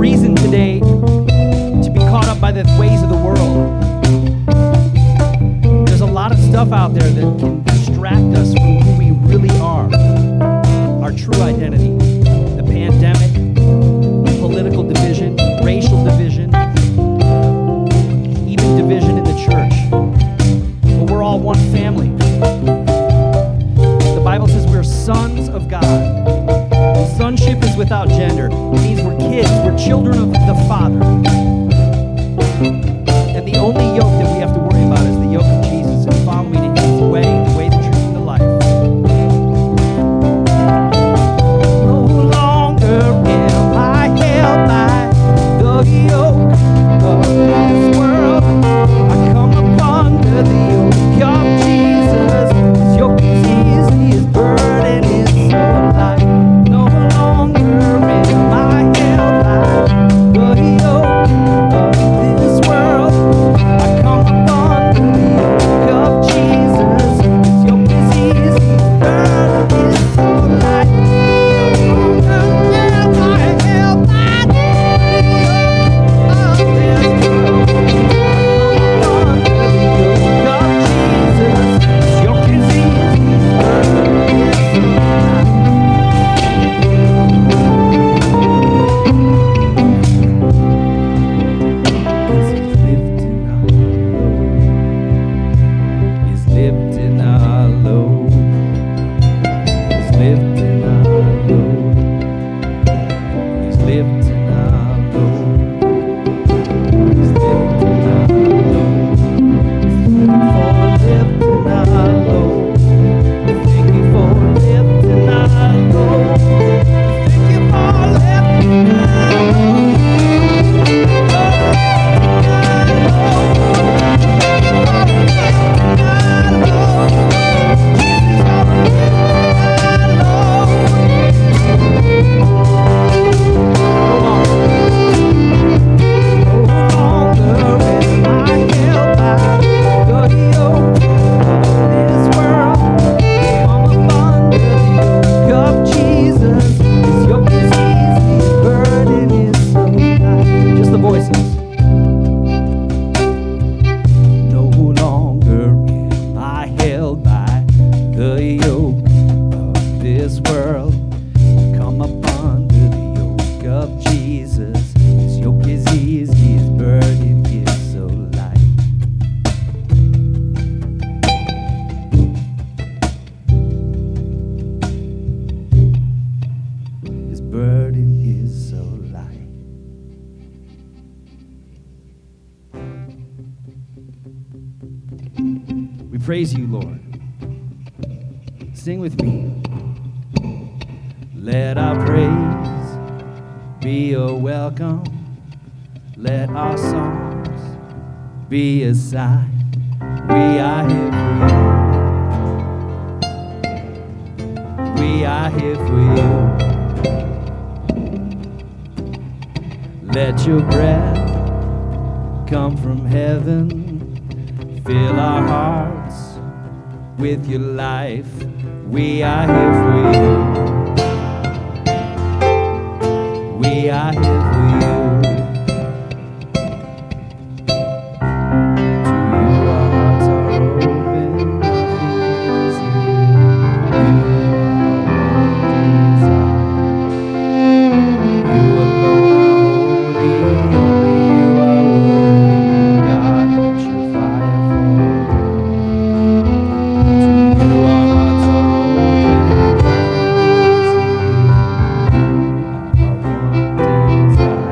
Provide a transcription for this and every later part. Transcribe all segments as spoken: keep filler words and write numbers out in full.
reason today to be caught up by the ways of the world. There's a lot of stuff out there that can distract us from who we really are, our true identity. The pandemic, political division, racial division, even division in the church. But we're all one family. The Bible says we're sons of God. And sonship is without gender. It means we're kids, we're children of the Father. And the only yoke that we have to worry about is the yoke of Jesus and following in His way, the way, the truth, and the life. No longer am I held by the yoke of this world. I come up under the yoke of Jesus. His yoke is easy, His burden is so light. No longer am I held by the yoke of this world. I come up under the yoke of Jesus. His yoke is easy, His burden is so light. No longer am I held by the yoke of this world. I come up under the yoke of Jesus. His yoke is easy, His burden is so light. He's lifting our load. He's lifting our load. He's lifting our load. He's lifting our load. He's lifting our load. Thank you for lifting our load. Thank you for lifting our load. Just the voices. No longer am I held by the yoke of this world. Come up under the yoke of Jesus. His yoke is easy, His burden is so light. His burden is so light. We praise you, Lord. Sing with me. Let our praise be a welcome. Let our songs be a sign. We are here for you. We are here for you. Let your breath come from heaven. Fill our hearts with your life. We are here for you. We are here for you. To you our hearts are open, nothing is hidden. You are one desire. You alone are holy, only you are worthy. God, let your fire fall. To you our hearts are open, nothing is hidden. Our one desire.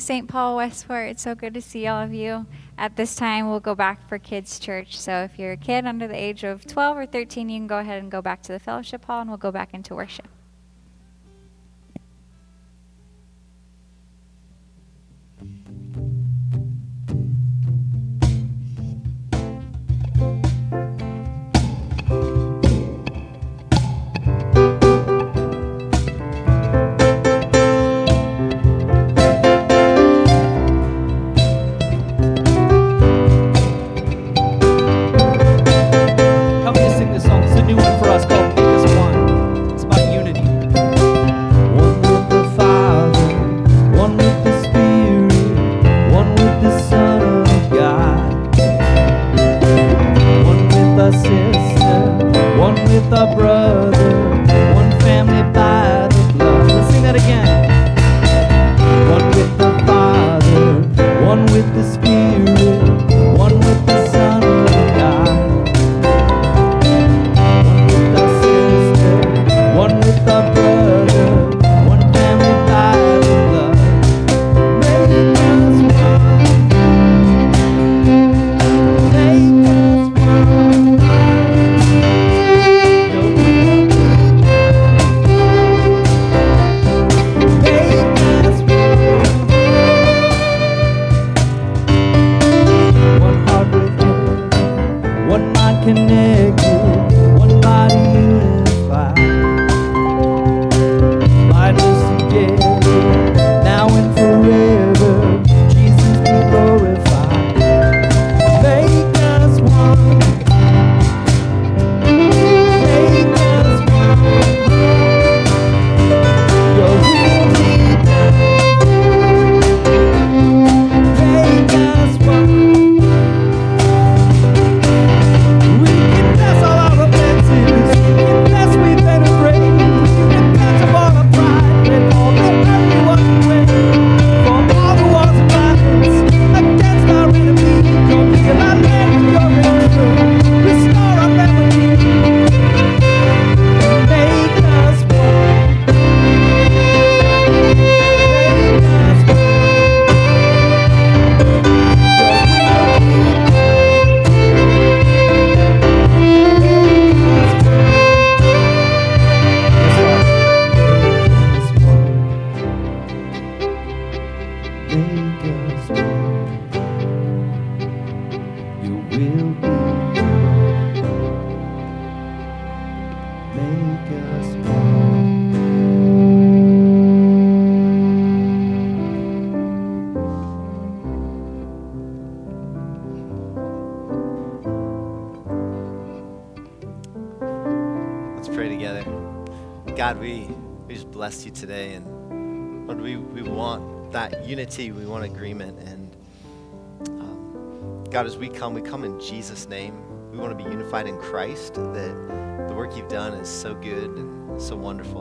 Saint Paul Westport. It's so good to see all of you. At this time, we'll go back for kids' church. So if you're a kid under the age of twelve or thirteen, you can go ahead and go back to the fellowship hall, and we'll go back into worship. God, we, we just bless you today, and Lord, we, we want that unity, we want agreement, and um, God, as we come, we come in Jesus' name. We want to be unified in Christ, that the work you've done is so good and so wonderful.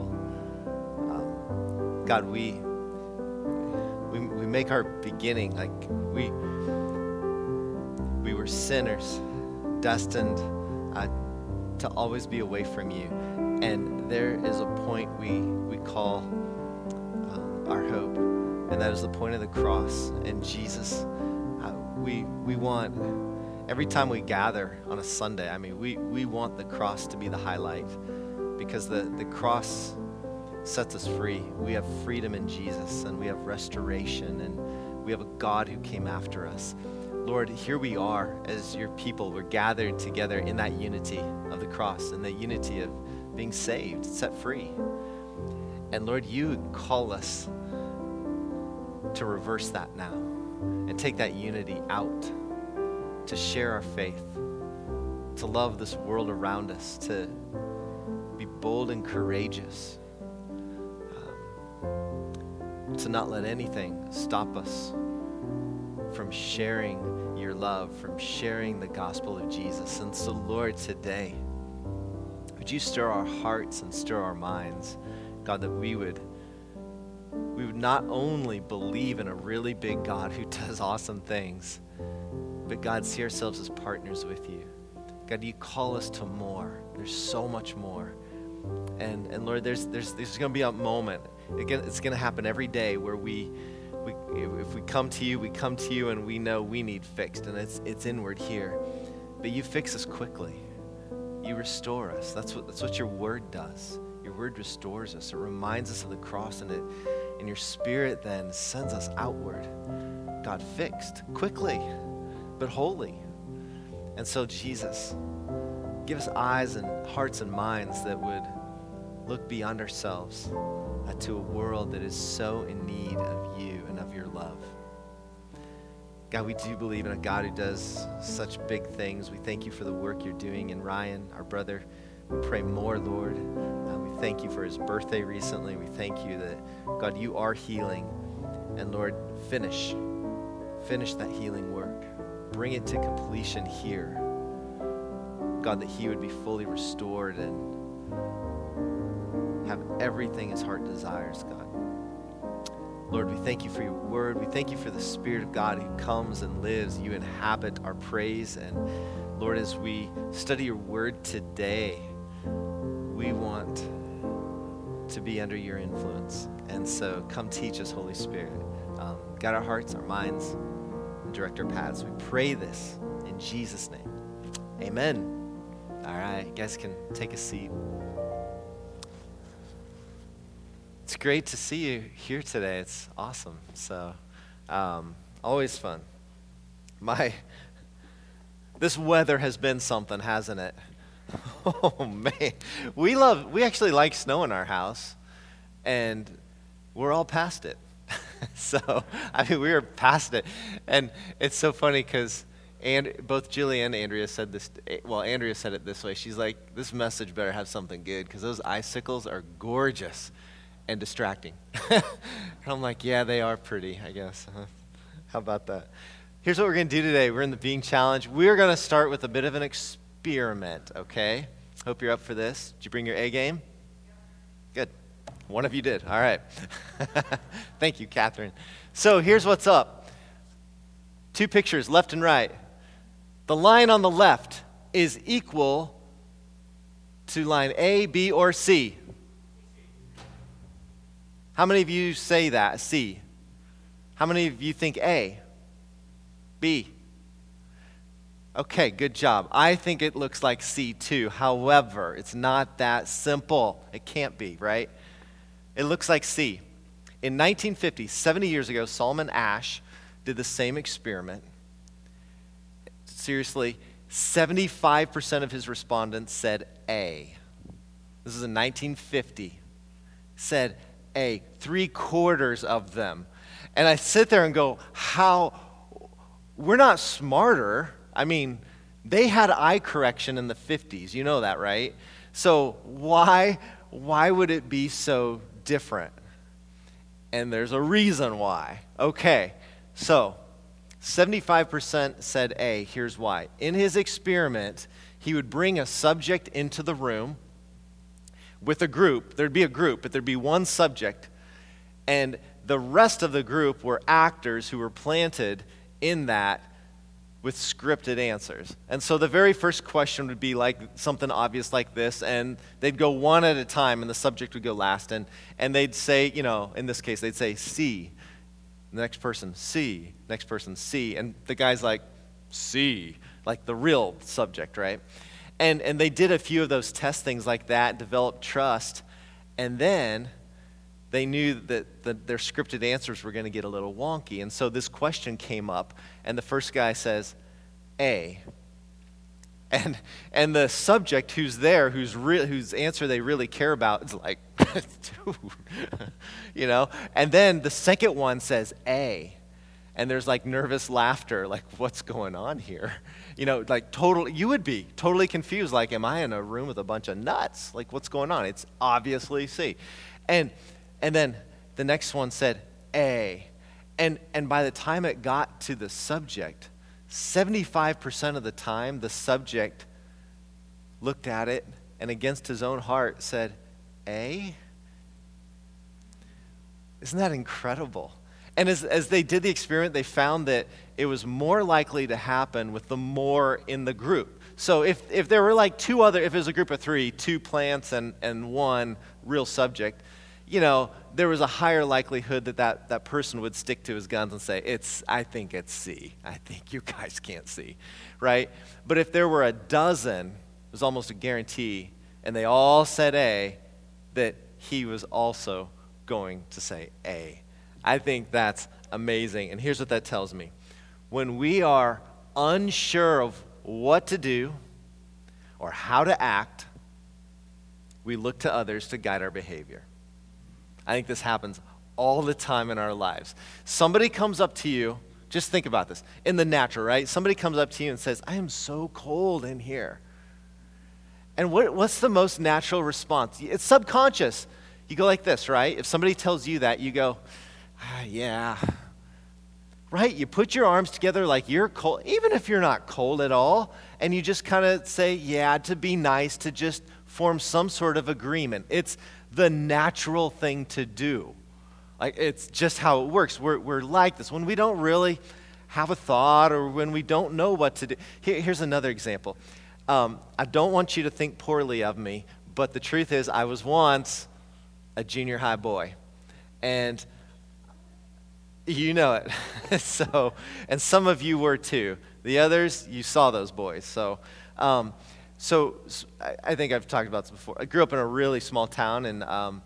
Um, God, we, we we make our beginning, like we we were sinners, destined uh, to always be away from you. And there is a point we we call um, our hope, and that is the point of the cross. And Jesus, uh, we we want, every time we gather on a Sunday, I mean, we, we want the cross to be the highlight, because the, the cross sets us free. We have freedom in Jesus, and we have restoration, and we have a God who came after us. Lord, here we are as your people. We're gathered together in that unity of the cross, and the unity of being saved, set free. And Lord, you call us to reverse that now and take that unity out, to share our faith, to love this world around us, to be bold and courageous, um, to not let anything stop us from sharing your love, from sharing the gospel of Jesus. And so, Lord, today, would you stir our hearts and stir our minds, God, that we would we would not only believe in a really big God who does awesome things, but God, see ourselves as partners with you. God, you call us to more. There's so much more. And and Lord, there's there's there's going to be a moment. Again, it's going to happen every day where we we, if we come to you, we come to you and we know we need fixed, and it's it's inward here. But you fix us quickly. You restore us. That's what that's what your word does. Your word restores us. It reminds us of the cross, and it and your spirit then sends us outward. God, fixed quickly, but wholly. And so Jesus, give us eyes and hearts and minds that would look beyond ourselves uh, to a world that is so in need of you and of your love. God, we do believe in a God who does such big things. We thank you for the work you're doing in Ryan, our brother. We pray more, Lord. Uh, we thank you for his birthday recently. We thank you that, God, you are healing. And Lord, finish. Finish that healing work. Bring it to completion here. God, that he would be fully restored and have everything his heart desires, God. Lord, we thank you for your word. We thank you for the Spirit of God who comes and lives. You inhabit our praise. And Lord, as we study your word today, we want to be under your influence. And so come teach us, Holy Spirit. Um, guide our hearts, our minds, and direct our paths. We pray this in Jesus' name. Amen. All right, you guys can take a seat. It's great to see you here today. It's awesome. So, um, always fun. My, this weather has been something, hasn't it? Oh man, we love. We actually like snow in our house, and we're all past it. So, I mean, we are past it, and it's so funny because. And both Julie and Andrea said this, well, Andrea said it this way. She's like, this message better have something good because those icicles are gorgeous and distracting. And I'm like, yeah, they are pretty, I guess. How about that? Here's what we're going to do today. We're in the Being Challenge. We're going to start with a bit of an experiment, okay? Hope you're up for this. Did you bring your A game? Good. One of you did. All right. Thank you, Catherine. So here's what's up. Two pictures, left and right. The line on the left is equal to line A, B, or C. How many of you say that, C? How many of you think A? B? Okay, good job. I think it looks like C too. However, it's not that simple. It can't be, right? It looks like C. In nineteen fifty, seventy years ago, Solomon Asch did the same experiment. Seriously, seventy-five percent of his respondents said A. This is in nineteen fifty. Said A, three quarters of them. And I sit there and go, how, we're not smarter. I mean, they had eye correction in the fifties. You know that, right? So why, why would it be so different? And there's a reason why. Okay, so seventy-five percent said A. Here's why. In his experiment, he would bring a subject into the room with a group. There'd be a group, but there'd be one subject. And the rest of the group were actors who were planted in that with scripted answers. And so the very first question would be like something obvious like this, and they'd go one at a time, and the subject would go last. And, and they'd say, you know, in this case, they'd say C. The next person, C. Next person, C. And the guy's like, C. Like the real subject, right? And and they did a few of those test things like that, developed trust. And then they knew that the, their scripted answers were going to get a little wonky. And so this question came up, and the first guy says, A. And and the subject who's there, who's re- whose answer they really care about, is like, dude, you know? And then the second one says A. And there's like nervous laughter, like, what's going on here? You know, like total, you would be totally confused, like, am I in a room with a bunch of nuts? Like, what's going on? It's obviously C. And and then the next one said A. And and by the time it got to the subject, seventy-five percent of the time, the subject looked at it and against his own heart said, A? Isn't that incredible? And as, as they did the experiment, they found that it was more likely to happen with the more in the group. So if, if there were like two other, if it was a group of three, two plants and, and one real subject, you know, there was a higher likelihood that, that that person would stick to his guns and say, it's, I think it's C. I think you guys can't see, right? But if there were a dozen, it was almost a guarantee, and they all said A, that he was also going to say A. I think that's amazing. And here's what that tells me. When we are unsure of what to do or how to act, we look to others to guide our behavior. I think this happens all the time in our lives. Somebody comes up to you, just think about this, in the natural, right? Somebody comes up to you and says, I am so cold in here. And what, what's the most natural response? It's subconscious. You go like this, right? If somebody tells you that, you go, ah, yeah. Right? You put your arms together like you're cold, even if you're not cold at all, and you just kind of say, yeah, to be nice, to just form some sort of agreement. It's the natural thing to do. Like, it's just how it works. We're, we're like this. When we don't really have a thought or when we don't know what to do. Here, here's another example. Um, I don't want you to think poorly of me, but the truth is I was once a junior high boy. And you know it. So, and some of you were too. The others, you saw those boys. So, um, so, so I, I think I've talked about this before. I grew up in a really small town, and um,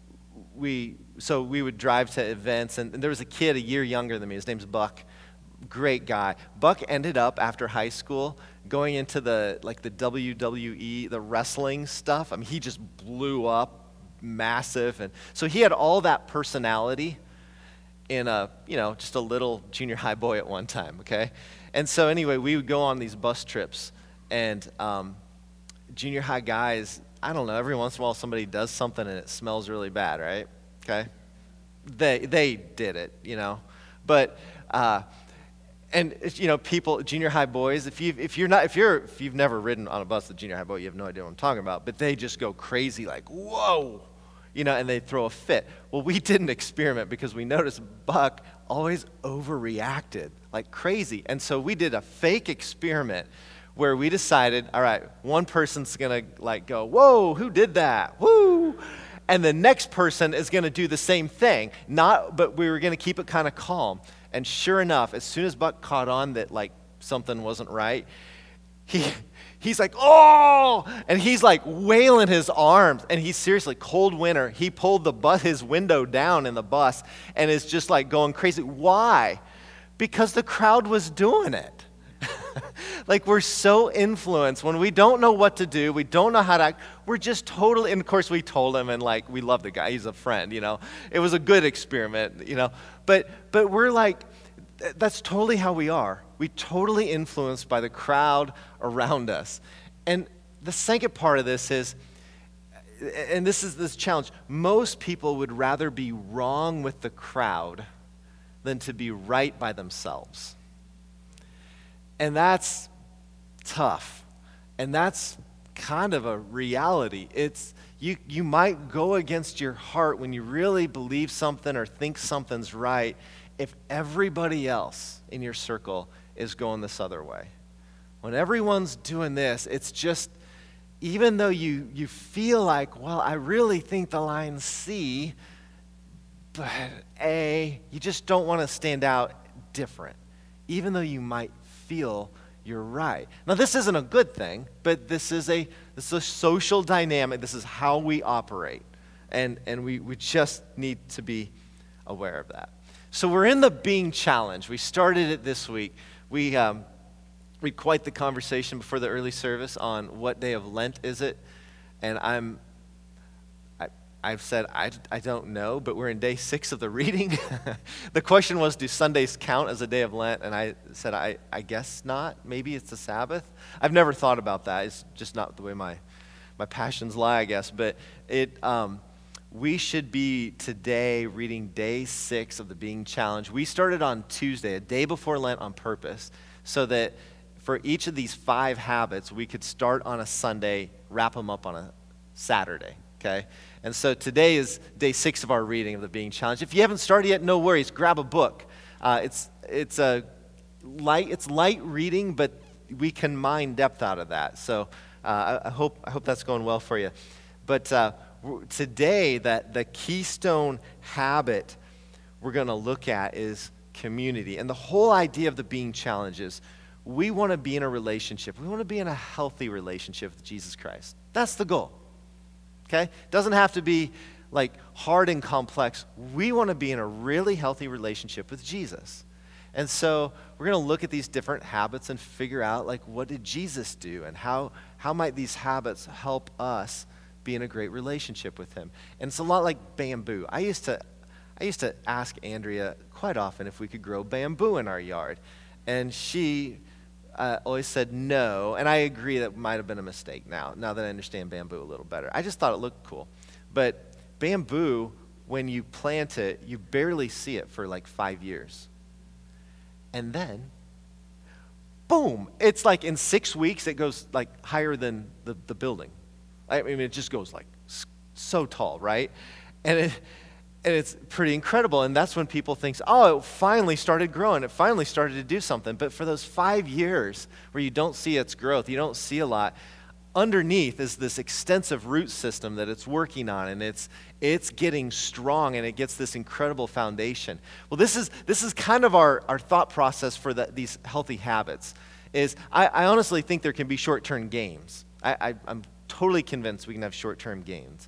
we so we would drive to events, and, and there was a kid a year younger than me. His name's Buck. Great guy. Buck ended up after high school going into the like the W W E, the wrestling stuff. I mean, he just blew up, massive, and so he had all that personality in a, you know, just a little junior high boy at one time, okay? And so anyway, we would go on these bus trips, and um, junior high guys, I don't know, every once in a while somebody does something and it smells really bad, right? Okay? They they did it, you know? But, uh, and, you know, people, junior high boys, if, you, if you're not, if you're, if you've never ridden on a bus with a junior high boy, you have no idea what I'm talking about, but they just go crazy like, whoa! You know, and they throw a fit. Well, we did an experiment because we noticed Buck always overreacted like crazy. And so we did a fake experiment where we decided, all right, one person's gonna like go, whoa, who did that? Woo! And the next person is gonna do the same thing. Not, but we were gonna keep it kind of calm. And sure enough, as soon as Buck caught on that like something wasn't right, he He's like, oh, and he's like wailing his arms, and he's seriously, cold winter, he pulled the bus, his window down in the bus, and is just like going crazy. Why? Because the crowd was doing it. Like, we're so influenced. When we don't know what to do, we don't know how to act, we're just totally, and of course we told him, and like, we love the guy, he's a friend, you know. It was a good experiment, you know. But but we're like, that's totally how we are. We totally influenced by the crowd around us. And the second part of this is, and this is this challenge, most people would rather be wrong with the crowd than to be right by themselves. And that's tough. And that's kind of a reality. It's you you might go against your heart when you really believe something or think something's right if everybody else in your circle is going this other way. When everyone's doing this, it's just, even though you, you feel like, well, I really think the line's C, but A, you just don't want to stand out different, even though you might feel you're right. Now, this isn't a good thing, but this is a this is a social dynamic. This is how we operate, and, and we, we just need to be aware of that. So we're in the Being Challenge. We started it this week. We um, we had quite the conversation before the early service on what day of Lent is it, and I'm I, I've said I, I don't know, but we're in day six of the reading. The question was, do Sundays count as a day of Lent? And I said I I guess not. Maybe it's a Sabbath. I've never thought about that. It's just not the way my my passions lie, I guess. But it. Um, We should be today reading day six of the Being Challenge. We started on Tuesday, a day before Lent, on purpose, so that for each of these five habits, we could start on a Sunday, wrap them up on a Saturday, okay? And so today is day six of our reading of the Being Challenge. If you haven't started yet, no worries. Grab a book. Uh, it's it's a light it's light reading, but we can mine depth out of that. So uh, I, I hope I hope that's going well for you. But uh, w- today, that the keystone habit we're going to look at is community. And the whole idea of the Being Challenge is we want to be in a relationship. We want to be in a healthy relationship with Jesus Christ. That's the goal. Okay? Doesn't have to be like hard and complex. We want to be in a really healthy relationship with Jesus. And so we're going to look at these different habits and figure out, like, what did Jesus do, and how how might these habits help us be in a great relationship with him. And it's a lot like bamboo. I used to I used to ask Andrea quite often if we could grow bamboo in our yard. And she uh, always said no. And I agree that might have been a mistake now, now that I understand bamboo a little better. I just thought it looked cool. But bamboo, when you plant it, you barely see it for like five years. And then, boom, it's like in six weeks, it goes like higher than the, the building. I mean, it just goes like so tall, right? And it, and it's pretty incredible. And that's when people think, oh, it finally started growing. It finally started to do something. But for those five years where you don't see its growth, you don't see a lot, underneath is this extensive root system that it's working on, and it's it's getting strong, and it gets this incredible foundation. Well, this is this is kind of our, our thought process for the, these healthy habits. Is I, I honestly think there can be short-term gains. I, I, I'm totally convinced we can have short-term gains.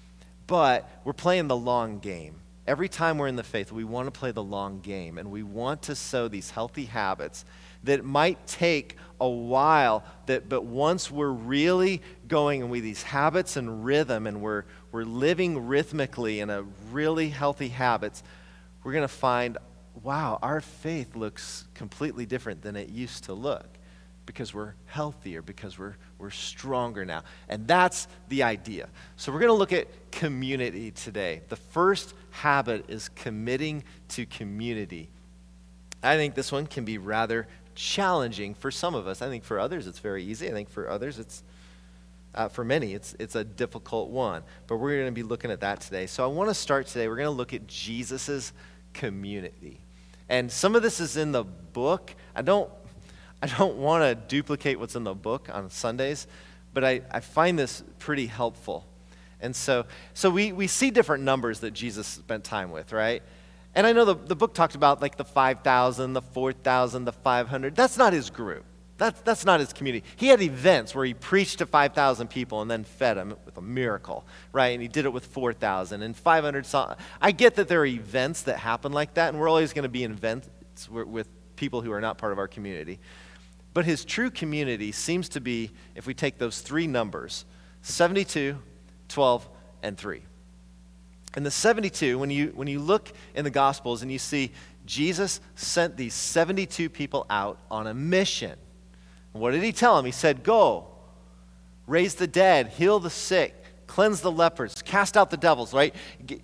But we're playing the long game. Every time we're in the faith, we want to play the long game, and we want to sow these healthy habits that might take a while, that but once we're really going with these habits and rhythm, and we're we're living rhythmically in a really healthy habits, we're going to find, wow, our faith looks completely different than it used to look, because we're healthier, because we're we're stronger now. And that's the idea. So we're going to look at community today. The first habit is committing to community. I think this one can be rather challenging for some of us. I think for others it's very easy. I think for others it's, uh, for many, it's it's a difficult one. But we're going to be looking at that today. So I want to start today. We're going to look at Jesus's community. And some of this is in the book. I don't I don't want to duplicate what's in the book on Sundays, but I, I find this pretty helpful. And so so we, we see different numbers that Jesus spent time with, right? And I know the, the book talked about like the five thousand, the four thousand, the five hundred. That's not his group. That's, that's not his community. He had events where he preached to five thousand people and then fed them with a miracle, right? And he did it with four thousand and five hundred. I get that there are events that happen like that, and we're always going to be in events with people who are not part of our community. But his true community seems to be, if we take those three numbers, seventy-two, twelve, and three. And the seventy-two, when you when you look in the Gospels and you see Jesus sent these seventy-two people out on a mission. What did he tell them? He said, go, raise the dead, heal the sick, cleanse the lepers, cast out the devils, right?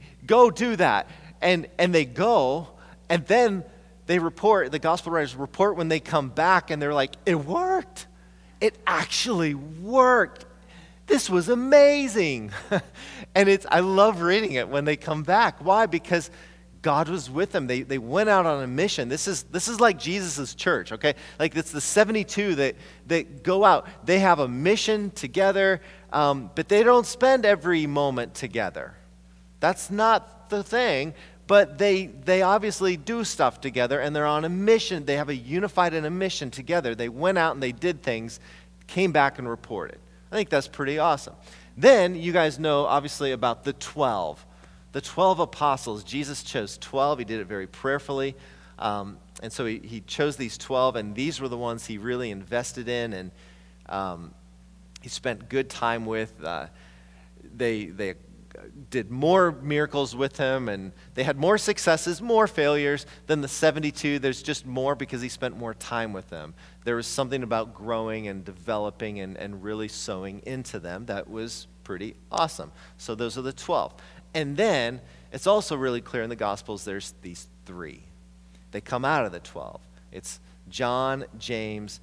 Go do that. And and they go, and then they report, the Gospel writers report when they come back, and they're like, it worked. It actually worked. This was amazing. And it's I love reading it when they come back. Why? Because God was with them. They they went out on a mission. This is this is like Jesus' church, okay? Like it's the seventy-two that, that go out. They have a mission together, um, but they don't spend every moment together. That's not the thing. But they they obviously do stuff together, and they're on a mission. They have a unified and a mission together. They went out and they did things, came back and reported. I think that's pretty awesome. Then you guys know, obviously, about the twelve. The twelve apostles. Jesus chose twelve. He did it very prayerfully. Um, and so he, he chose these twelve, and these were the ones he really invested in, and um, he spent good time with. Uh, they they did more miracles with him, and they had more successes, more failures than the seventy-two. There's just more because he spent more time with them. There was something about growing and developing and, and really sowing into them that was pretty awesome. So those are the twelve. And then it's also really clear in the Gospels there's these three. They come out of the twelve. It's John, James,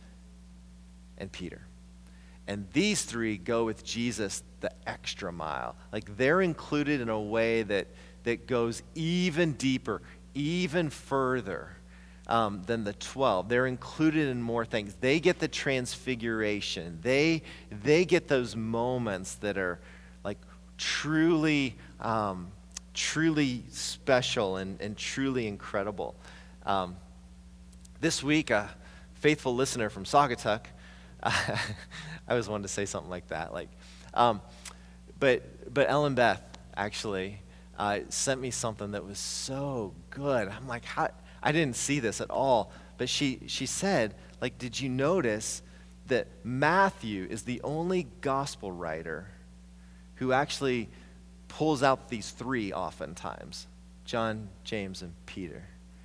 and Peter. And these three go with Jesus the extra mile. Like they're included in a way that, that goes even deeper, even further um, than the twelve. They're included in more things. They get the transfiguration. They, they get those moments that are like truly, um, truly special and, and truly incredible. Um, this week, a faithful listener from Saugatuck, uh, I always wanted to say something like that, like, um, but but Ellen Beth actually uh, sent me something that was so good. I'm like, how? I didn't see this at all, but she she said, like, did you notice that Matthew is the only gospel writer who actually pulls out these three oftentimes, John, James, and Peter.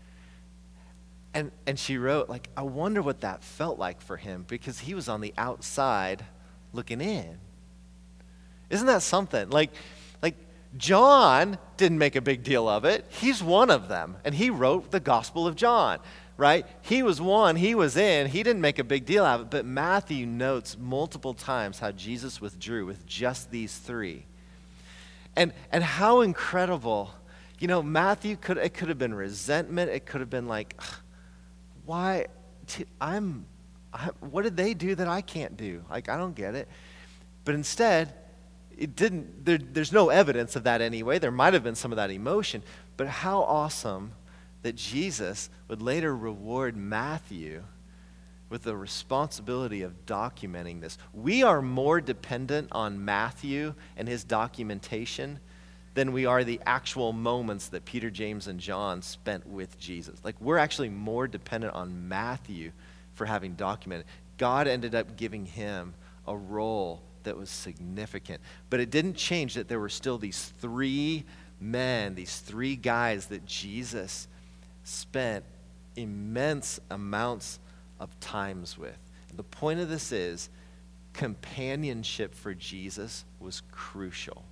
And and she wrote, like, I wonder what that felt like for him, because he was on the outside looking in. Isn't that something? Like, like John didn't make a big deal of it. He's one of them, and he wrote the Gospel of John, right? He was one, he was in, he didn't make a big deal out of it, but Matthew notes multiple times how Jesus withdrew with just these three. And and how incredible, you know, Matthew, could it could have been resentment, it could have been like, why, t- I'm, I, what did they do that I can't do? Like, I don't get it. But instead, it didn't, there, there's no evidence of that anyway. There might have been some of that emotion, but how awesome that Jesus would later reward Matthew with the responsibility of documenting this. We are more dependent on Matthew and his documentation than we are the actual moments that Peter, James, and John spent with Jesus. Like, we're actually more dependent on Matthew for having documented. God ended up giving him a role that was significant. But it didn't change that there were still these three men, these three guys that Jesus spent immense amounts of times with. And the point of this is, companionship for Jesus was crucial.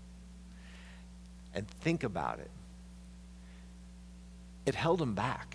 And think about it. It held him back.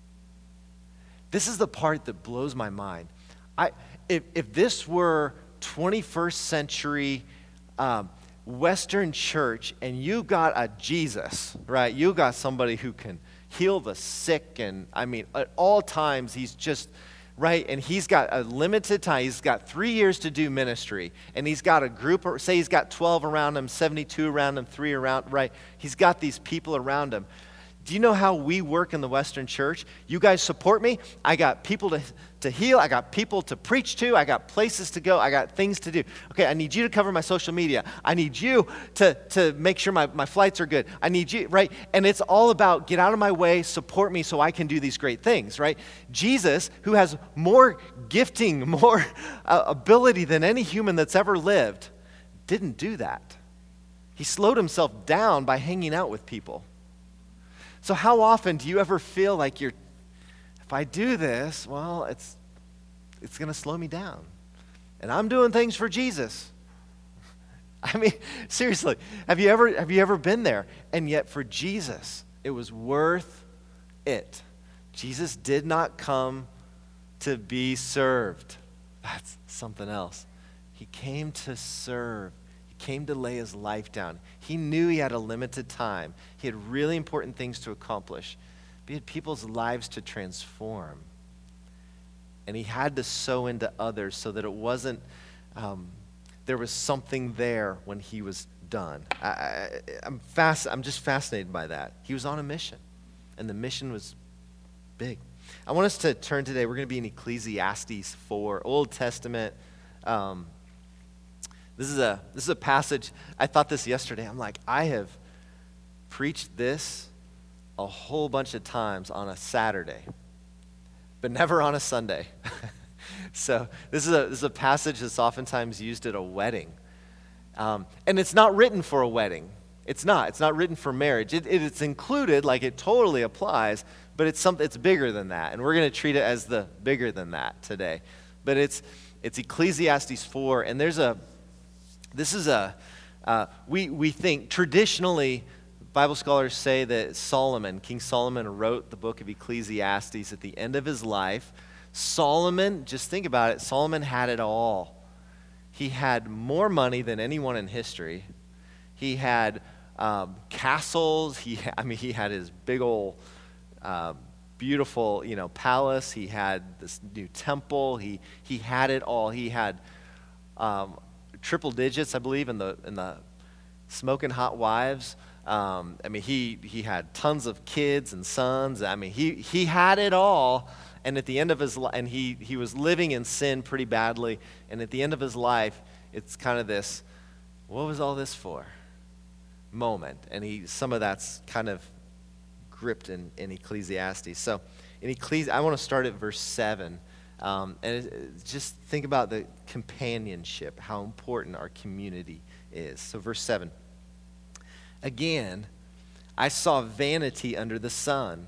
This is the part that blows my mind. I, if, if this were twenty-first century um, Western church and you got a Jesus, right? You got somebody who can heal the sick, and I mean, at all times he's just, right? And he's got a limited time. He's got three years to do ministry. And he's got a group, or say he's got twelve around him, seventy-two around him, three around, right? He's got these people around him. Do you know how we work in the Western church? You guys support me. I got people to, to heal. I got people to preach to. I got places to go. I got things to do. Okay, I need you to cover my social media. I need you to, to make sure my, my flights are good. I need you, right? And it's all about get out of my way, support me so I can do these great things, right? Jesus, who has more gifting, more uh, ability than any human that's ever lived, didn't do that. He slowed himself down by hanging out with people. So how often do you ever feel like you're, if I do this, well, it's it's going to slow me down. And I'm doing things for Jesus. I mean, seriously, have you ever have you ever been there? And yet for Jesus, it was worth it. Jesus did not come to be served. That's something else. He came to serve. Came to lay his life down. He knew he had a limited time. He had really important things to accomplish. He had people's lives to transform. And he had to sow into others so that it wasn't, um, there was something there when he was done. I, I, I'm fast, I'm just fascinated by that. He was on a mission, and the mission was big. I want us to turn today, we're going to be in Ecclesiastes four, Old Testament. Um, This is a this is a passage, I thought this yesterday. I'm like, I have preached this a whole bunch of times on a Saturday, but never on a Sunday. So this is a this is a passage that's oftentimes used at a wedding. Um, and it's not written for a wedding. It's not. It's not written for marriage. It, it, it's included, like it totally applies, but it's something. It's bigger than that, and we're going to treat it as the bigger than that today. But it's it's Ecclesiastes four, and there's a This is a, uh, we, we think traditionally, Bible scholars say that Solomon, King Solomon wrote the book of Ecclesiastes at the end of his life. Solomon, just think about it, Solomon had it all. He had more money than anyone in history. He had um, castles. He, ha- I mean, he had his big old, uh, beautiful, you know, palace. He had this new temple. He he had it all. He had um, triple digits, I believe, in the in the smoking hot wives. Um, I mean, he he had tons of kids and sons. I mean, he he had it all. And at the end of his life, and he he was living in sin pretty badly. And at the end of his life, it's kind of this, what was all this for? Moment. And he some of that's kind of gripped in, in Ecclesiastes. So in Ecclesi- I want to start at verse seven. Um, and it, it, just think about the companionship, how important our community is. So verse seven. Again, I saw vanity under the sun.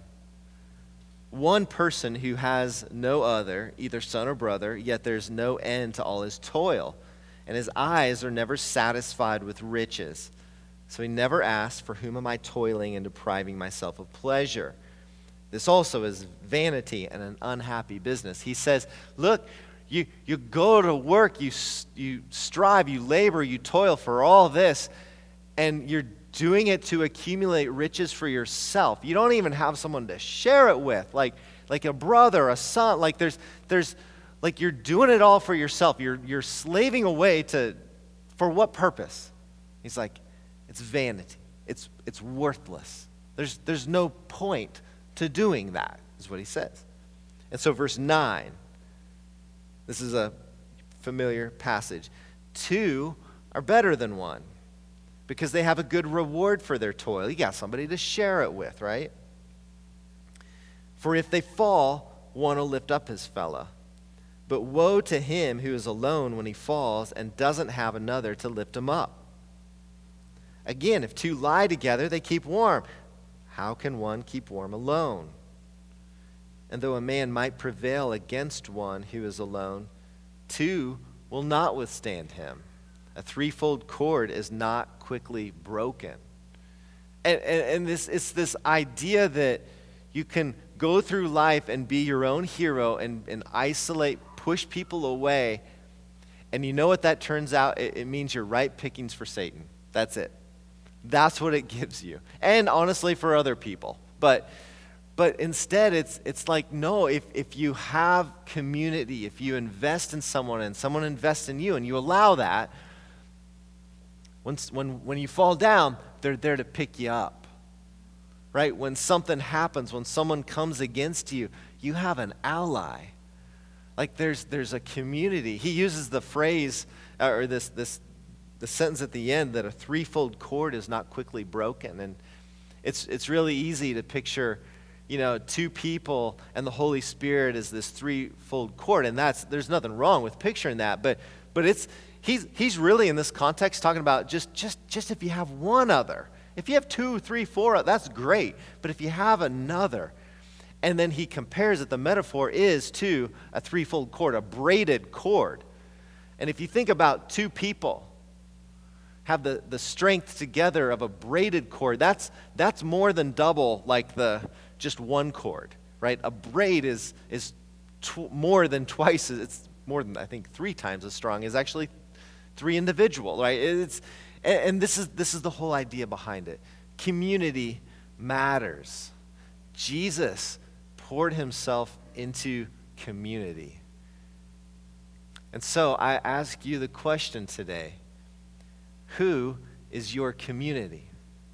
One person who has no other, either son or brother, yet there's no end to all his toil, and his eyes are never satisfied with riches. So he never asks, for whom am I toiling and depriving myself of pleasure? This also is vanity and an unhappy business. He says, look, you, you go to work, you, you strive, you labor, you toil for all this, and you're doing it to accumulate riches for yourself. You don't even have someone to share it with, like like a brother, a son. Like there's there's like you're doing it all for yourself. You're you're slaving away to for what purpose? He's like, it's vanity. It's it's worthless. There's there's no point to doing that, is what he says. And so verse nine, this is a familiar passage. Two are better than one, because they have a good reward for their toil. You got somebody to share it with, right? For if they fall, one will lift up his fellow. But woe to him who is alone when he falls and doesn't have another to lift him up. Again, if two lie together, they keep warm. How can one keep warm alone? And though a man might prevail against one who is alone, two will not withstand him. A threefold cord is not quickly broken. And, and, and this it's this idea that you can go through life and be your own hero and, and isolate, push people away. And you know what that turns out? It, it means you're ripe pickings for Satan. That's it. That's what it gives you. And honestly, for other people. But but instead, it's it's like, no, if, if you have community, if you invest in someone and someone invests in you and you allow that, When, when, when you fall down, they're there to pick you up, right? When something happens, when someone comes against you, you have an ally. Like there's there's a community. He uses the phrase, uh, or this this the sentence at the end, that a threefold cord is not quickly broken. And it's it's really easy to picture, you know, two people and the Holy Spirit is this threefold cord, and that's there's nothing wrong with picturing that, but but it's He's he's really in this context talking about just, just, just if you have one other. If you have two, three, four, that's great. But if you have another, and then he compares it, the metaphor is to a threefold cord, a braided cord. And if you think about two people have the, the strength together of a braided cord, that's that's more than double like the just one cord, right? A braid is is tw- more than twice, it's more than I think three times as strong as actually three individual, right? It's and, and this is this is the whole idea behind it. Community matters. Jesus poured himself into community. And so I ask you the question today, who is your community?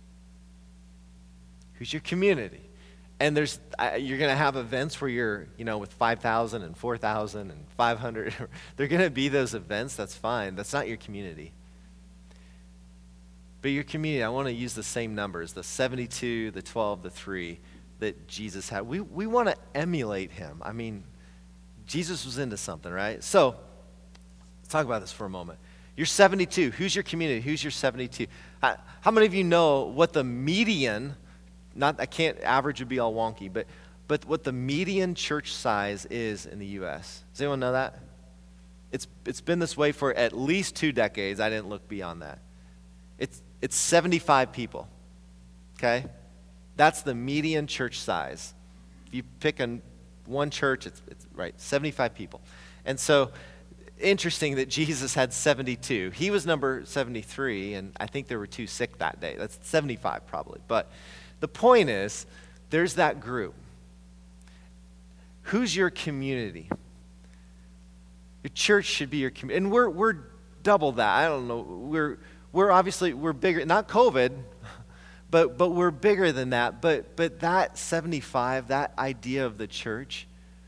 Who's your community? And there's uh, you're going to have events where you're, you know, with five thousand and four thousand and five hundred. They're going to be those events. That's fine. That's not your community. But your community, I want to use the same numbers, the seventy-two, the twelve, the three that Jesus had. We we want to emulate him. I mean, Jesus was into something, right? So let's talk about this for a moment. You're seventy-two. Who's your community? Who's your seventy-two? How, how many of you know what the median, not I can't, average would be all wonky, but but what the median church size is in the U S? Does anyone know that? It's it's been this way for at least two decades. I didn't look beyond that. It's it's seventy-five people. Okay? That's the median church size. If you pick a, one church, it's, it's right, seventy-five people. And so, interesting that Jesus had seventy-two. He was number seventy-three, and I think there were two sick that day. That's seventy-five probably. But the point is, there's that group. Who's your community? Your church should be your community. And we're we're double that. I don't know. We're we're obviously, we're bigger, not COVID, but but we're bigger than that. But but that seventy-five, that idea of the church,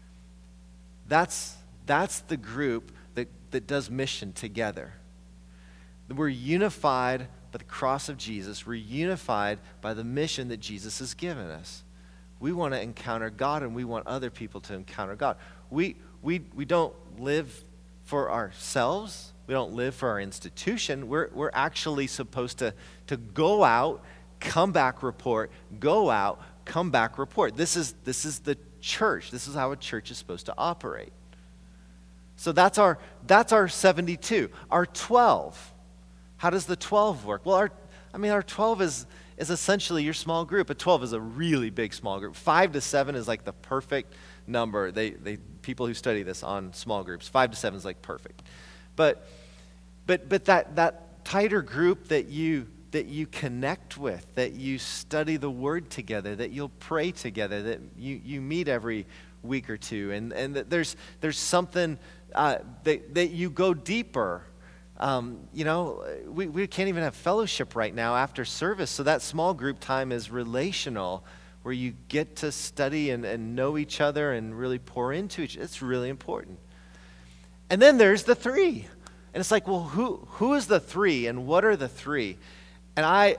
that's that's the group that, that does mission together. We're unified by the cross of Jesus. We're unified by the mission that Jesus has given us. We want to encounter God, and we want other people to encounter God. We we we don't live for ourselves. We don't live for our institution. We're we're actually supposed to to go out, come back, report, go out, come back, report. This is this is the church. This is how a church is supposed to operate. So that's our that's our seventy-two. Our twelve. How does the twelve work? Well, our I mean our twelve is is essentially your small group. A twelve is a really big small group. Five to seven is like the perfect number. They they people who study this on small groups, five to seven is like perfect. But but but that that tighter group that you that you connect with, that you study the word together, that you'll pray together, that you, you meet every week or two, and, and that there's there's something uh, that, that you go deeper. Um, you know, we, we can't even have fellowship right now after service, so that small group time is relational, where you get to study and, and know each other and really pour into each other. It's really important. And then there's the three. And it's like, well, who who is the three, and what are the three? And I,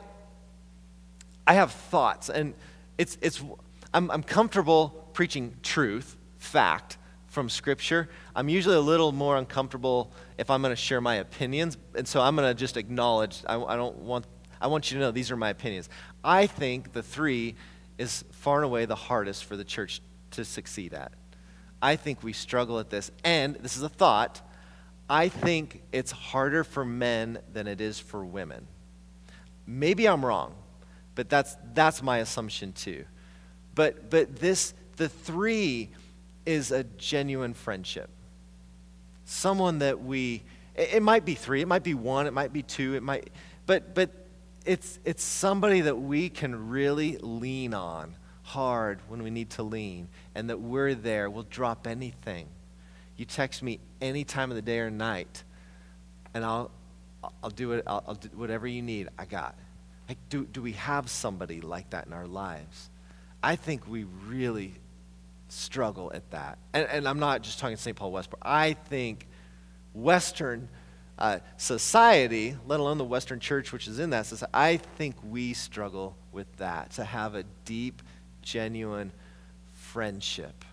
I have thoughts, and it's it's I'm I'm comfortable preaching truth, fact from Scripture. I'm usually a little more uncomfortable if I'm going to share my opinions, and so I'm going to just acknowledge. I, I don't want I want you to know these are my opinions. I think the three is far and away the hardest for the church to succeed at. I think we struggle at this, and this is a thought. I think it's harder for men than it is for women. Maybe I'm wrong, but that's that's my assumption too. But but this the three is a genuine friendship. Someone that we it, it might be three, it might be one, it might be two, it might but but it's it's somebody that we can really lean on hard when we need to lean, and that we're there. We'll drop anything. You text me any time of the day or night, and I'll I'll do it. I'll, I'll do whatever you need. I got. Like, do do we have somebody like that in our lives? I think we really struggle at that. And, and I'm not just talking Saint Paul Westbrook. I think Western uh, society, let alone the Western church, which is in that society, I think we struggle with that, to have a deep, genuine friendship.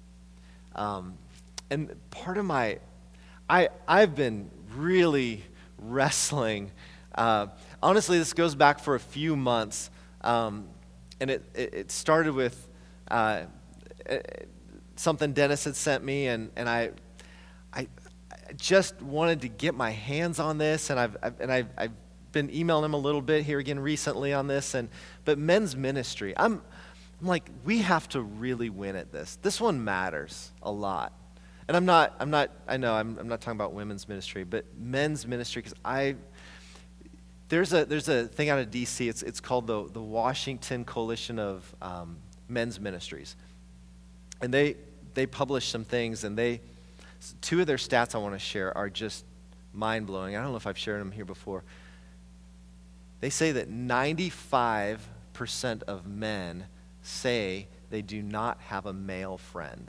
Um, and part of my, I I've been really wrestling. Uh, honestly, this goes back for a few months, um, and it, it, it started with uh, something Dennis had sent me, and, and I, I I just wanted to get my hands on this, and I've, I've and I've, I've been emailing him a little bit here again recently on this, and but men's ministry, I'm I'm like, we have to really win at this. This one matters a lot. And I'm not, I'm not, I know I'm, I'm not talking about women's ministry, but men's ministry, because I, there's a there's a thing out of D C, it's it's called the, the Washington Coalition of um, Men's Ministries. And they they publish some things, and they, two of their stats I want to share are just mind-blowing. I don't know if I've shared them here before. They say that ninety-five percent of men say they do not have a male friend.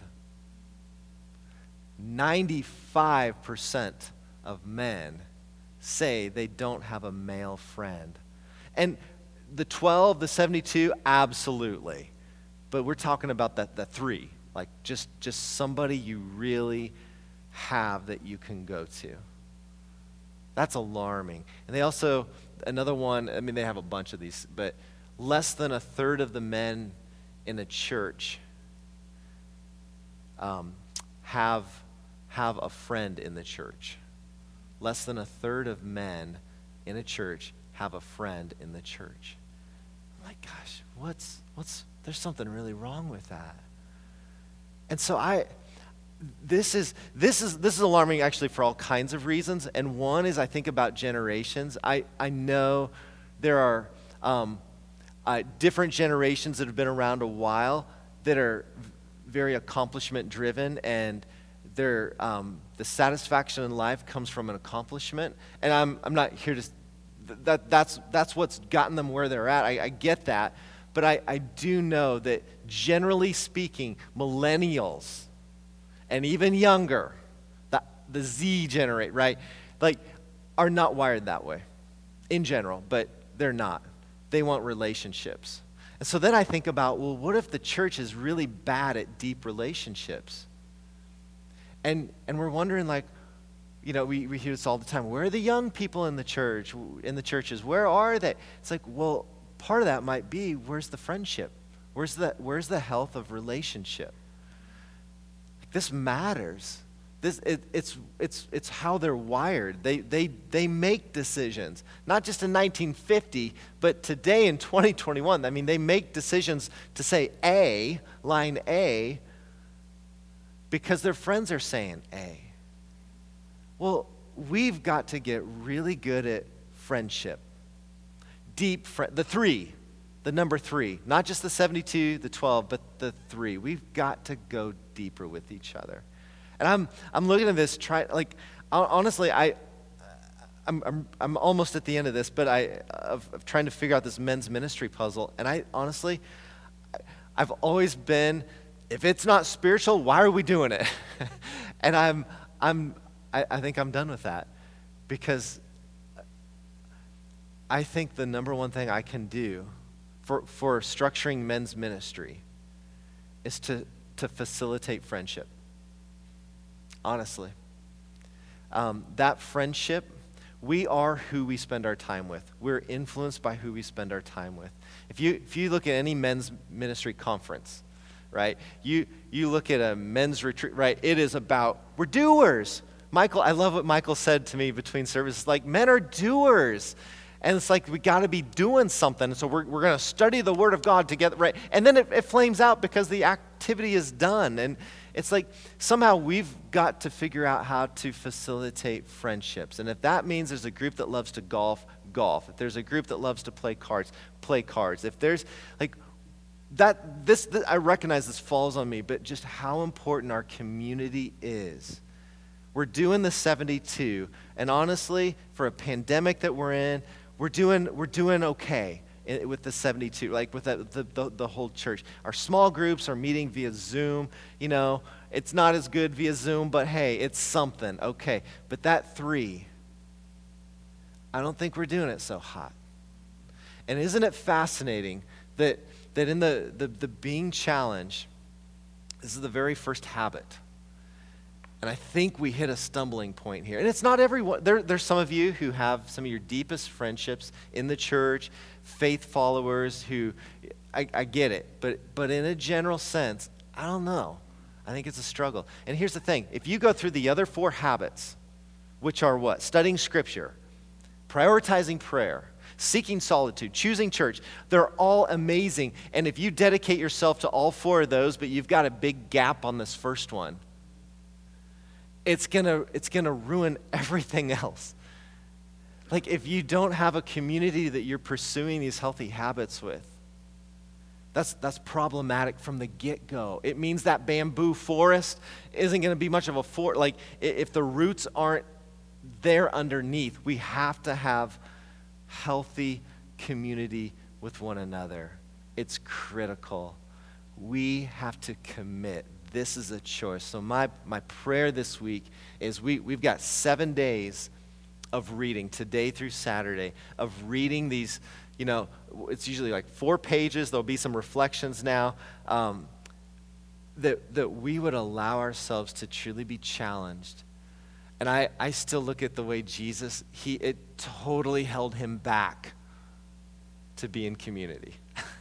ninety-five percent of men say they don't have a male friend. And the twelve, the seventy-two, absolutely. But we're talking about that the three, like just, just somebody you really have that you can go to. That's alarming. And they also, another one, I mean, they have a bunch of these, but less than a third of the men in a church um, have have a friend in the church. Less than a third of men in a church have a friend in the church. I'm like, gosh, what's what's there's something really wrong with that. And so I this is this is this is alarming actually for all kinds of reasons. And one is I think about generations. I, I know there are um, uh, different generations that have been around a while that are very accomplishment driven, and their um, the satisfaction in life comes from an accomplishment. And I'm I'm not here to th- that that's that's what's gotten them where they're at. I, I get that. But I, I do know that generally speaking, millennials and even younger, the, the Z generate, right? Like, are not wired that way in general, but they're not. They want relationships. And so then I think about, well, what if the church is really bad at deep relationships? And and we're wondering, like, you know, we, we hear this all the time. Where are the young people in the church, in the churches? Where are they? It's like, well, part of that might be, where's the friendship? Where's the where's the health of relationship? Like, this matters. This it, it's it's it's how they're wired. They they they make decisions, not just in nineteen fifty, but today in twenty twenty-one. I mean, they make decisions to say A, line A, because their friends are saying A. Well, we've got to get really good at friendship. Deep friend, the three, the number three, not just the seventy-two, the twelve, but the three. We've got to go deeper with each other. And I'm I'm looking at this, try like honestly, I I'm I'm I'm almost at the end of this, but I of, of trying to figure out this men's ministry puzzle. And I honestly, I've always been, if it's not spiritual, why are we doing it? and I'm I'm I, I think I'm done with that, because I think the number one thing I can do for, for structuring men's ministry is to, to facilitate friendship. Honestly. Um, that friendship, we are who we spend our time with. We're influenced by who we spend our time with. If you if you look at any men's ministry conference, right, you you look at a men's retreat, right, it is about, we're doers. Michael, I love what Michael said to me between services, like, men are doers. And it's like, we got to be doing something. And so we're, we're going to study the Word of God together, right? And then it, it flames out because the activity is done. And it's like, somehow we've got to figure out how to facilitate friendships. And if that means there's a group that loves to golf, golf. If there's a group that loves to play cards, play cards. If there's, like, that, this, this I recognize this falls on me, but just how important our community is. We're doing the seventy-two. And honestly, for a pandemic that we're in, We're doing we're doing okay in, with the seventy-two, like with the, the, the, the whole church. Our small groups are meeting via Zoom. You know, it's not as good via Zoom, but hey, it's something, okay. But that three, I don't think we're doing it so hot. And isn't it fascinating that that in the, the, the being challenge, this is the very first habit. And I think we hit a stumbling point here. And it's not everyone. There, there's some of you who have some of your deepest friendships in the church, faith followers who, I, I get it. But, but in a general sense, I don't know. I think it's a struggle. And here's the thing. If you go through the other four habits, which are what? Studying Scripture, prioritizing prayer, seeking solitude, choosing church, they're all amazing. And if you dedicate yourself to all four of those, but you've got a big gap on this first one, it's gonna it's gonna ruin everything else. Like, if you don't have a community that you're pursuing these healthy habits with, that's that's problematic from the get-go. It means that bamboo forest isn't gonna be much of a forest. Like, if the roots aren't there underneath, we have to have healthy community with one another. It's critical. We have to commit. This is a choice. So my, my prayer this week is we, we've got seven days of reading, today through Saturday, of reading these, you know, it's usually like four pages. There'll be some reflections now. Um, that, that we would allow ourselves to truly be challenged. And I, I still look at the way Jesus, he it totally held him back to be in community.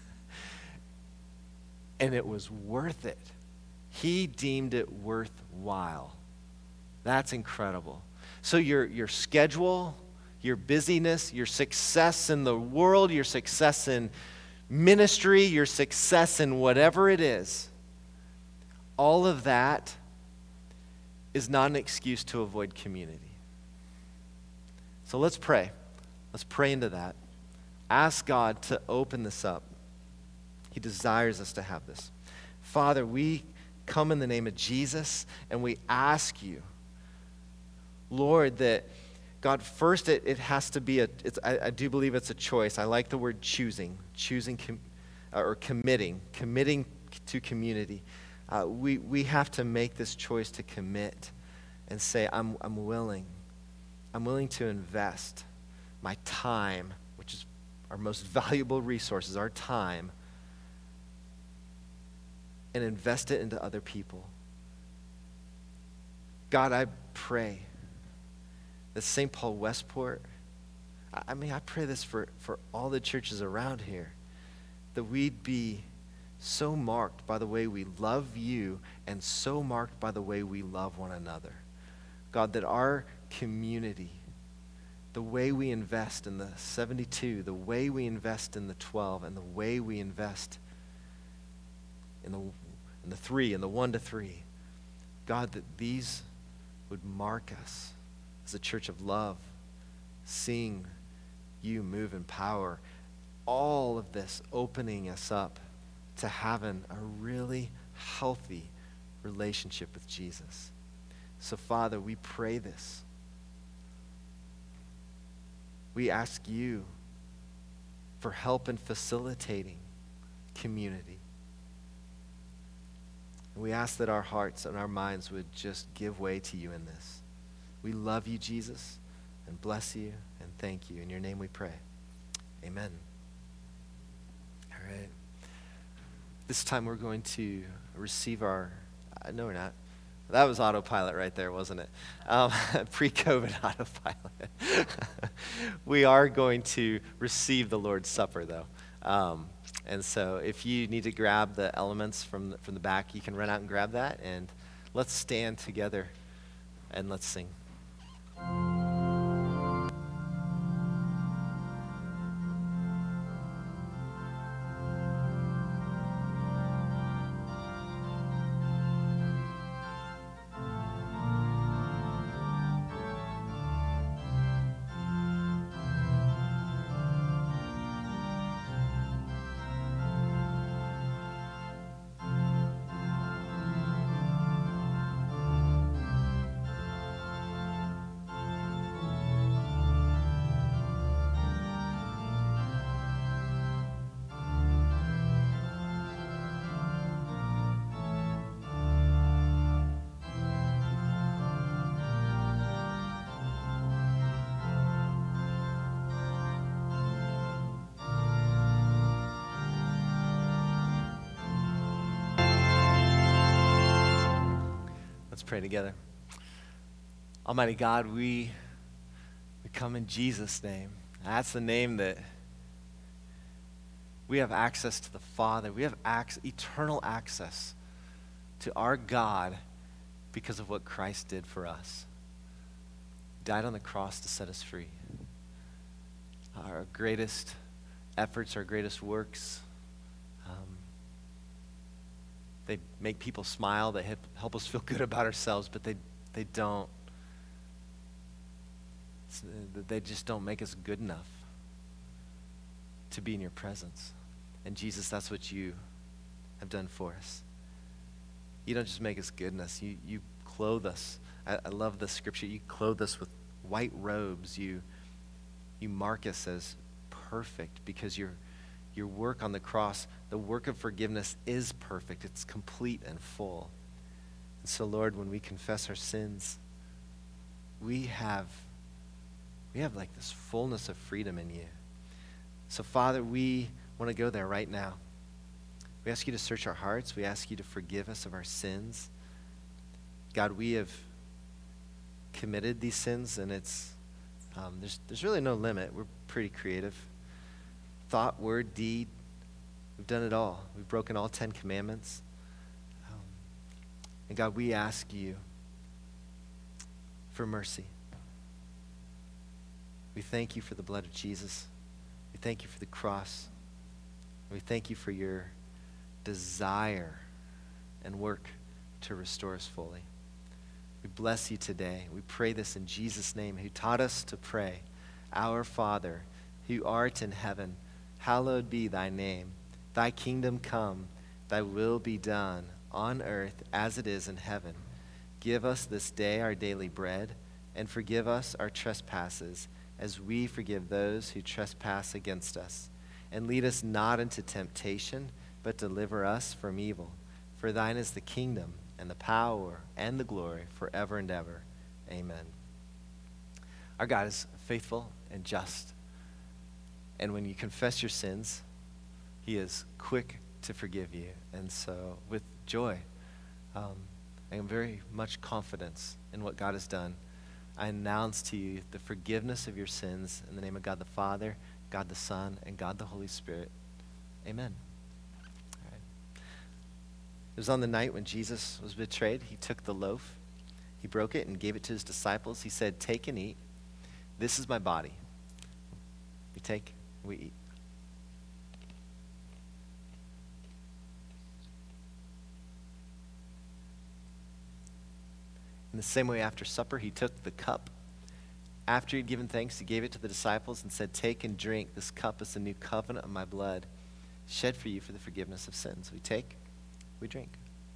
And it was worth it. He deemed it worthwhile. That's incredible. So your your schedule, your busyness, your success in the world, your success in ministry, your success in whatever it is, all of that is not an excuse to avoid community. So let's pray. Let's pray into that. Ask God to open this up. He desires us to have this. Father, we come in the name of Jesus, and we ask you, Lord, that God, first it, it has to be a, it's, I, I do believe it's a choice. I like the word choosing, choosing com, or committing, committing to community. Uh, we, we have to make this choice to commit and say, I'm, I'm willing. I'm willing to invest my time, which is our most valuable resources, our time, and invest it into other people. God, I pray that Saint Paul Westport, I, I mean, I pray this for, for all the churches around here, that we'd be so marked by the way we love you and so marked by the way we love one another. God, that our community, the way we invest in the seventy-two, the way we invest in the twelve, and the way we invest in the, in the three, in the one to three, God, that these would mark us as a church of love, seeing you move in power. All of this opening us up to having a really healthy relationship with Jesus. So, Father, we pray this. We ask you for help in facilitating community. And we ask that our hearts and our minds would just give way to you in this. We love you, Jesus, and bless you and thank you. In your name we pray. Amen. All right. This time we're going to receive our, uh, no we're not. That was autopilot right there, wasn't it? Um, pre-COVID autopilot. We are going to receive the Lord's Supper, though. Um, and so if you need to grab the elements from the, from the back, you can run out and grab that. And let's stand together and let's sing. Let's pray together. Almighty God, we, we come in Jesus' name. That's the name that we have access to the Father. We have ac- eternal access to our God because of what Christ did for us. He died on the cross to set us free. Our greatest efforts, our greatest works, um, they make people smile, they help us feel good about ourselves, but they, they don't. They just don't make us good enough to be in your presence. And Jesus, that's what you have done for us. You don't just make us goodness, you, you clothe us. I, I love the scripture. You clothe us with white robes. You, you mark us as perfect because your, your work on the cross, the work of forgiveness is perfect. It's complete and full. And so, Lord, when we confess our sins, we have we have like this fullness of freedom in you. So, Father, we want to go there right now. We ask you to search our hearts. We ask you to forgive us of our sins. God, we have committed these sins, and it's um, there's there's really no limit. We're pretty creative. Thought, word, deed, we've done it all. We've broken all Ten Commandments. Um, and God, we ask you for mercy. We thank you for the blood of Jesus. We thank you for the cross. We thank you for your desire and work to restore us fully. We bless you today. We pray this in Jesus' name, who taught us to pray, Our Father, who art in heaven, hallowed be thy name. Thy kingdom come, thy will be done on earth as it is in heaven. Give us this day our daily bread, and forgive us our trespasses, as we forgive those who trespass against us. And lead us not into temptation, but deliver us from evil. For thine is the kingdom, and the power, and the glory, forever and ever. Amen. Our God is faithful and just. And when you confess your sins, he is quick to forgive you. And so with joy, um, I am very much confidence in what God has done. I announce to you the forgiveness of your sins in the name of God the Father, God the Son, and God the Holy Spirit. Amen. All right. It was on the night when Jesus was betrayed. He took the loaf, he broke it and gave it to his disciples. He said, "Take and eat. This is my body." We take, we eat. In the same way, after supper, he took the cup. After he'd given thanks, he gave it to the disciples and said, "Take and drink. This cup is the new covenant of my blood, shed for you for the forgiveness of sins." We take, we drink.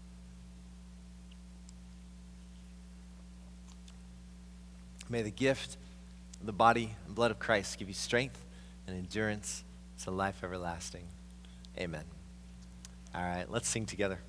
May the gift of the body and blood of Christ give you strength and endurance to life everlasting. Amen. All right, let's sing together.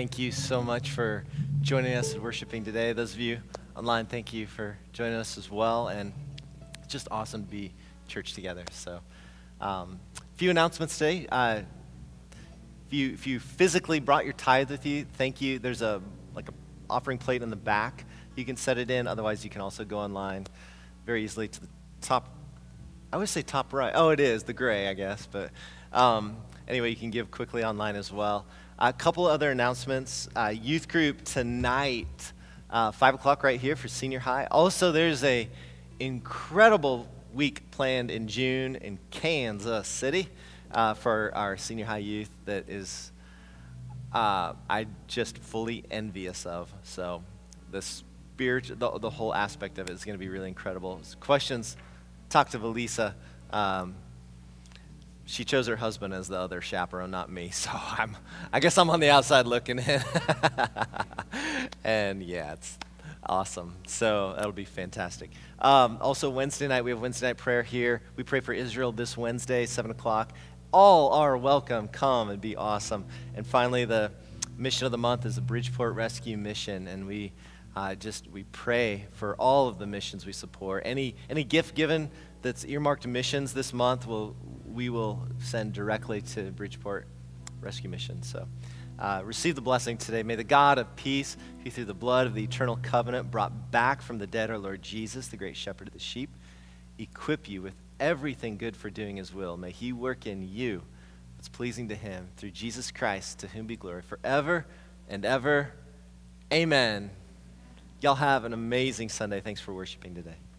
thank you so much for joining us and worshiping today. Those of you online, thank you for joining us as well. And it's just awesome to be church together. So, um, a few announcements today. Uh, if you if you physically brought your tithe with you, thank you. There's a like a offering plate in the back. You can set it in. Otherwise, you can also go online very easily to the top. I would say top right. Oh, it is the gray, I guess. But um, anyway, you can give quickly online as well. A couple other announcements. Uh, youth group tonight, uh, five o'clock right here for senior high. Also, there's a incredible week planned in June in Kansas City uh, for our senior high youth that is, uh, I just fully envious of. So the spirit, the, the whole aspect of it is going to be really incredible. Questions, talk to Valisa. Um, She chose her husband as the other chaperone, not me. So I'm, I guess I'm on the outside looking in. And yeah, it's awesome. So that'll be fantastic. Um, also, Wednesday night, we have Wednesday night prayer here. We pray for Israel this Wednesday, seven o'clock. All are welcome. Come and be awesome. And finally, the mission of the month is the Bridgeport Rescue Mission. And we uh, just, we pray for all of the missions we support. Any, any gift given that's earmarked to missions this month will we will send directly to Bridgeport Rescue Mission. So uh, receive the blessing today. May the God of peace, who through the blood of the eternal covenant brought back from the dead our Lord Jesus, the great shepherd of the sheep, equip you with everything good for doing his will. May he work in you what's pleasing to him through Jesus Christ, to whom be glory forever and ever. Amen. Y'all have an amazing Sunday. Thanks for worshiping today.